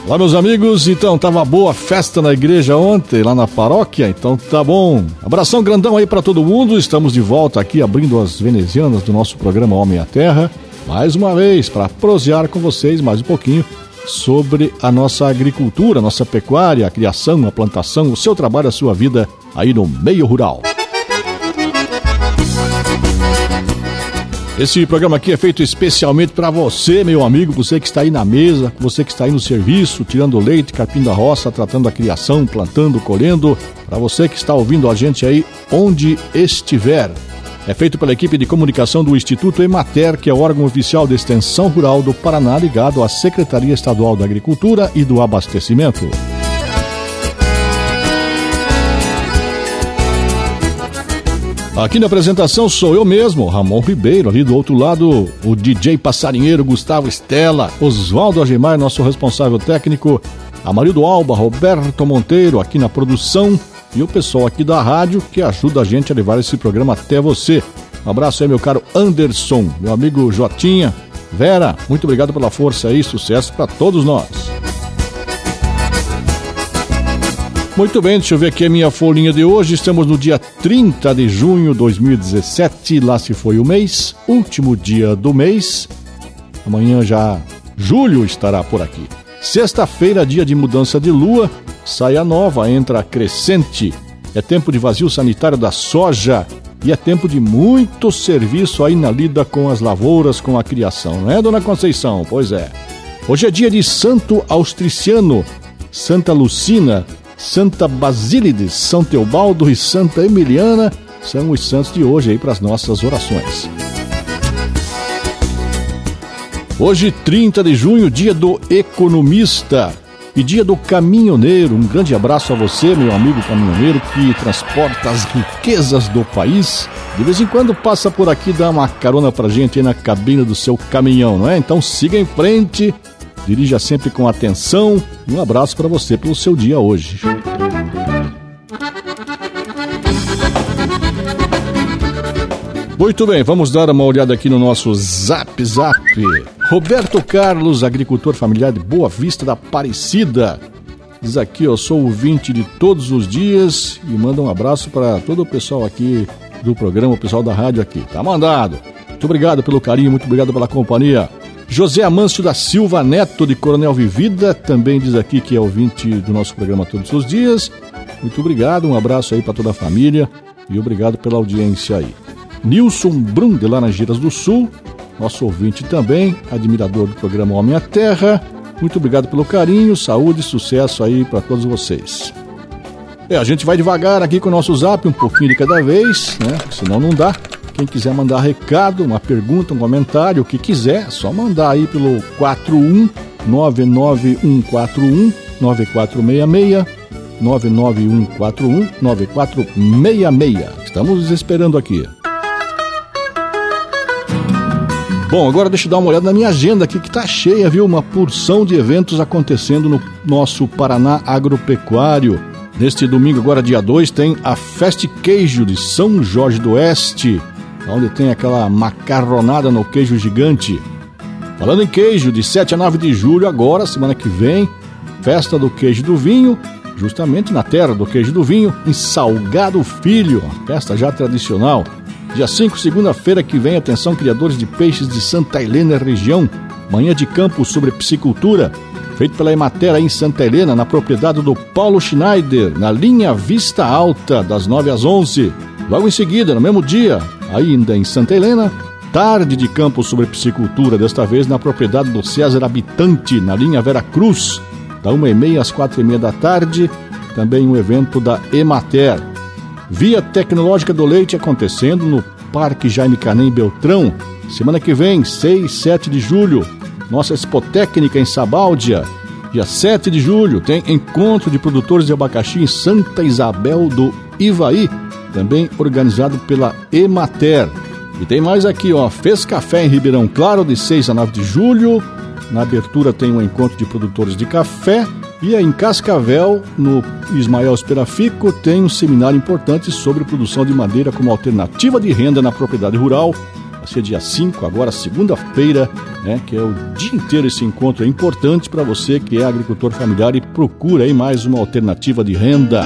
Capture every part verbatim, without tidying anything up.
Olá, meus amigos, então tava boa a festa na igreja ontem, lá na paróquia, então tá bom. Abração grandão aí pra todo mundo, estamos de volta aqui abrindo as venezianas do nosso programa Homem à Terra, mais uma vez para prosear com vocês mais um pouquinho sobre a nossa agricultura, nossa pecuária, a criação, a plantação, o seu trabalho, a sua vida aí no meio rural. Esse programa aqui é feito especialmente para você, meu amigo, você que está aí na mesa, você que está aí no serviço, tirando leite, capim da roça, tratando a criação, plantando, colhendo, para você que está ouvindo a gente aí onde estiver. É feito pela equipe de comunicação do Instituto Emater, que é o órgão oficial de extensão rural do Paraná, ligado à Secretaria Estadual da Agricultura e do Abastecimento. Aqui na apresentação sou eu mesmo, Ramon Ribeiro, ali do outro lado o D J passarinheiro Gustavo Estela, Oswaldo Agemar, nosso responsável técnico, Amarildo Alba, Roberto Monteiro aqui na produção e o pessoal aqui da rádio que ajuda a gente a levar esse programa até você. Um abraço aí, meu caro Anderson, meu amigo Jotinha, Vera, muito obrigado pela força aí, sucesso para todos nós. Muito bem, deixa eu ver aqui a minha folhinha de hoje. Estamos no dia trinta de junho de dois mil e dezessete, lá se foi o mês, último dia do mês. Amanhã já julho estará por aqui. Sexta-feira, dia de mudança de lua, saia nova, entra a crescente. É tempo de vazio sanitário da soja e é tempo de muito serviço aí na lida com as lavouras, com a criação, não é, dona Conceição? Pois é. Hoje é dia de Santo Austriciano, Santa Lucina, Santa Basílides, São Teobaldo e Santa Emiliana são os santos de hoje aí para as nossas orações. Hoje, trinta de junho, dia do economista e dia do caminhoneiro. Um grande abraço a você, meu amigo caminhoneiro, que transporta as riquezas do país. De vez em quando passa por aqui, dá uma carona pra gente aí na cabine do seu caminhão, não é? Então siga em frente. Dirija sempre com atenção e um abraço para você pelo seu dia hoje. Muito bem, vamos dar uma olhada aqui no nosso Zap Zap. Roberto Carlos, agricultor familiar de Boa Vista da Aparecida. Diz aqui, eu sou ouvinte de todos os dias e manda um abraço para todo o pessoal aqui do programa, o pessoal da rádio aqui. Tá mandado. Muito obrigado pelo carinho, muito obrigado pela companhia. José Amâncio da Silva Neto, de Coronel Vivida, também diz aqui que é ouvinte do nosso programa todos os dias. Muito obrigado, um abraço aí para toda a família e obrigado pela audiência aí. Nilson Brum, de Laranjeiras do Sul, nosso ouvinte também, admirador do programa Homem à Terra. Muito obrigado pelo carinho, saúde e sucesso aí para todos vocês. É, a gente vai devagar aqui com o nosso Zap, um pouquinho de cada vez, né? Senão não dá. Quem quiser mandar recado, uma pergunta, um comentário, o que quiser, é só mandar aí pelo quatro um nove nove um quatro um nove quatro seis seis, nove nove um quatro um nove quatro seis seis. Estamos esperando aqui. Bom, agora deixa eu dar uma olhada na minha agenda aqui, que tá cheia, viu? Uma porção de eventos acontecendo no nosso Paraná Agropecuário. Neste domingo, agora dia dois, tem a Fest Queijo de São Jorge do Oeste, onde tem aquela macarronada no queijo gigante. Falando em queijo, de sete a nove de julho, agora, semana que vem, Festa do Queijo do Vinho, justamente na terra do queijo do vinho, em Salgado Filho, uma festa já tradicional. Dia cinco, segunda-feira que vem, atenção, criadores de peixes de Santa Helena região, manhã de campo sobre piscicultura, feito pela Emater aí em Santa Helena, na propriedade do Paulo Schneider, na linha Vista Alta, das nove às onze. Logo em seguida, no mesmo dia, ainda em Santa Helena, tarde de campo sobre piscicultura, desta vez na propriedade do César Habitante, na linha Vera Cruz, da uma e meia às quatro e meia da tarde, também um evento da Emater. Via Tecnológica do Leite acontecendo no Parque Jaime Canem Beltrão, semana que vem, seis e sete de julho, nossa Expotécnica em Sabáudia. Dia sete de julho tem encontro de produtores de abacaxi em Santa Isabel do Ivaí, também organizado pela Emater. E tem mais aqui, ó, Fez Café em Ribeirão Claro, de seis a nove de julho. Na abertura tem um encontro de produtores de café. E aí em Cascavel, no Ismael Esperafico, tem um seminário importante sobre produção de madeira como alternativa de renda na propriedade rural, vai ser dia cinco, agora segunda-feira, né, que é o dia inteiro esse encontro. É importante para você que é agricultor familiar e procura aí mais uma alternativa de renda.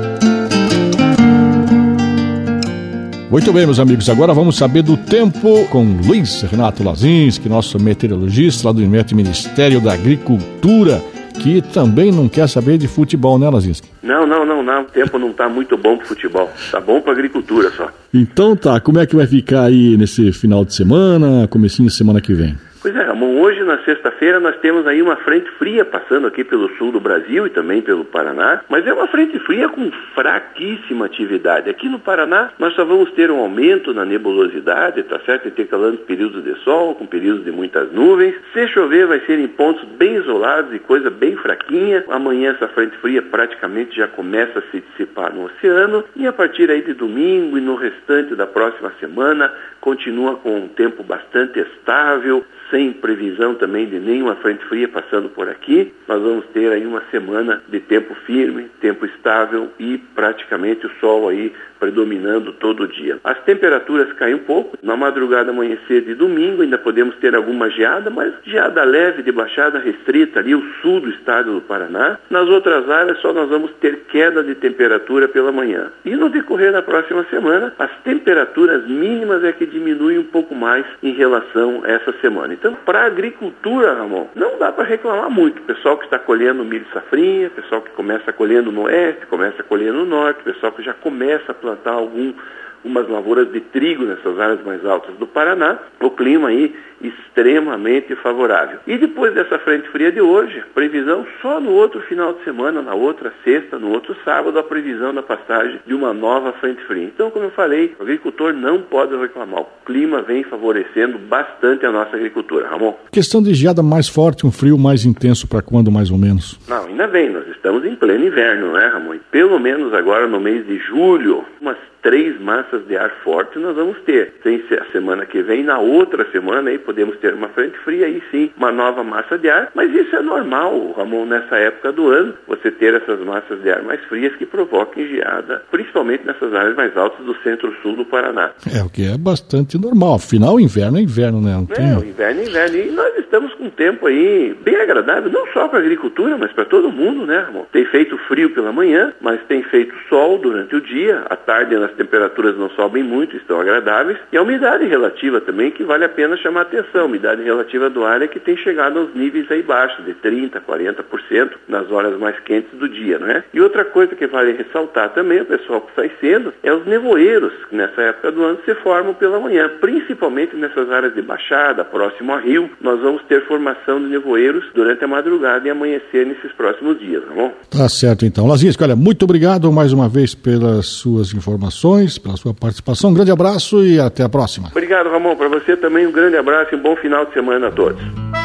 Muito bem, meus amigos, agora vamos saber do tempo com Luiz Renato Lazinski, nosso meteorologista lá do Ministério da Agricultura, que também não quer saber de futebol, né, Lazinski? Não, não, não, não, o tempo não tá muito bom pro futebol, tá bom pra agricultura só. Então tá, como é que vai ficar aí nesse final de semana, comecinho de semana que vem? Pois é, Ramon, hoje na sexta-feira nós temos aí uma frente fria passando aqui pelo sul do Brasil e também pelo Paraná, mas é uma frente fria com fraquíssima atividade. Aqui no Paraná nós só vamos ter um aumento na nebulosidade, tá certo? Intercalando períodos de sol com períodos de muitas nuvens. Se chover vai ser em pontos bem isolados e coisa bem fraquinha. Amanhã essa frente fria praticamente já começa a se dissipar no oceano e a partir aí de domingo e no restante da próxima semana continua com um tempo bastante estável, sem previsão também de nenhuma frente fria passando por aqui. Nós vamos ter aí uma semana de tempo firme, tempo estável e praticamente o sol aí predominando todo dia. As temperaturas caem um pouco. Na madrugada, amanhecer de domingo, ainda podemos ter alguma geada, mas geada leve de baixada restrita ali, o sul do estado do Paraná. Nas outras áreas, só nós vamos ter queda de temperatura pela manhã. E no decorrer da próxima semana, as temperaturas mínimas é que diminuem um pouco mais em relação a essa semana. Então, para a agricultura, Ramon, não dá para reclamar muito. O pessoal que está colhendo milho safrinha, o pessoal que começa colhendo no oeste, começa colhendo no norte, o pessoal que já começa a plantar algum, umas lavouras de trigo nessas áreas mais altas do Paraná, o clima aí extremamente favorável. E depois dessa frente fria de hoje, previsão só no outro final de semana, na outra sexta, no outro sábado, a previsão da passagem de uma nova frente fria. Então, como eu falei, o agricultor não pode reclamar. O clima vem favorecendo bastante a nossa agricultura. Ramon? Questão de geada mais forte, um frio mais intenso para quando mais ou menos? Não, ainda bem, nós estamos em pleno inverno, né, Ramon? E pelo menos agora no mês de julho, umas três massas de ar forte nós vamos ter. Tem a semana que vem, na outra semana aí podemos ter uma frente fria e sim, uma nova massa de ar, mas isso é normal, Ramon, nessa época do ano, você ter essas massas de ar mais frias que provoquem geada, principalmente nessas áreas mais altas do centro-sul do Paraná. É, o que é bastante normal, afinal, inverno é inverno, né? Não tem... É, o inverno é inverno, e nós estamos com um tempo aí bem agradável, não só para a agricultura, mas para todo mundo, né, Ramon? Tem feito frio pela manhã, mas tem feito sol durante o dia, à tarde as temperaturas não sobem muito, estão agradáveis, e a umidade relativa também, que vale a pena chamar a atenção. A umidade relativa do ar é que tem chegado aos níveis aí baixos, de trinta por cento, quarenta por cento nas horas mais quentes do dia, né? E outra coisa que vale ressaltar também, o pessoal que sai cedo, é os nevoeiros, que nessa época do ano se formam pela manhã, principalmente nessas áreas de baixada, próximo a rio, nós vamos ter formação de nevoeiros durante a madrugada e amanhecer nesses próximos dias, tá bom? Tá certo então. Lazinski, olha, muito obrigado mais uma vez pelas suas informações, pela sua participação. Um grande abraço e até a próxima. Obrigado, Ramon. Para você também um grande abraço e um bom final de semana a todos.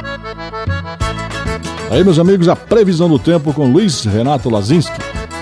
Aí, meus amigos, a previsão do tempo com Luiz Renato Lazinski.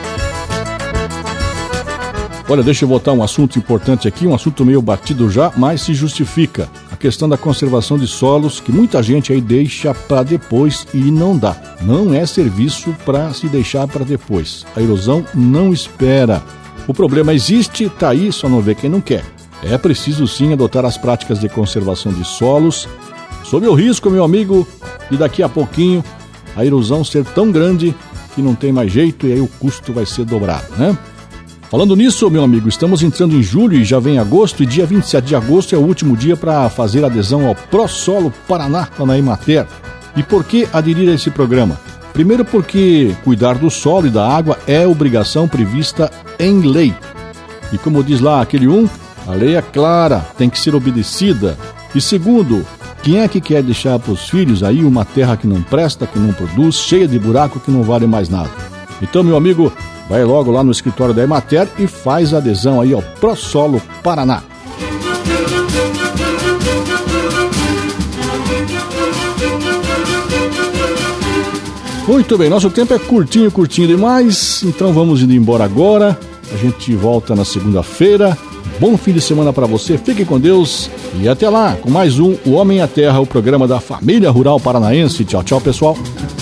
Olha, deixa eu botar um assunto importante aqui, um assunto meio batido já, mas se justifica. A questão da conservação de solos, que muita gente aí deixa para depois e não dá. Não é serviço para se deixar para depois. A erosão não espera. O problema existe, tá aí, só não vê quem não quer. É preciso sim adotar as práticas de conservação de solos, sob o risco, meu amigo, de daqui a pouquinho a erosão ser tão grande que não tem mais jeito e aí o custo vai ser dobrado, né? Falando nisso, meu amigo, estamos entrando em julho e já vem agosto, e dia vinte e sete de agosto é o último dia para fazer adesão ao ProSolo Paraná, lá na Emater. E por que aderir a esse programa? Primeiro porque cuidar do solo e da água é obrigação prevista em lei. E como diz lá aquele um, a lei é clara, tem que ser obedecida. E segundo, quem é que quer deixar para os filhos aí uma terra que não presta, que não produz, cheia de buraco, que não vale mais nada? Então, meu amigo, vai logo lá no escritório da Emater e faz a adesão aí ao ProSolo Paraná. Muito bem, nosso tempo é curtinho, curtinho demais, então vamos indo embora agora. A gente volta na segunda-feira. Bom fim de semana para você, fique com Deus e até lá com mais um O Homem e a Terra, o programa da família rural paranaense. Tchau, tchau, pessoal.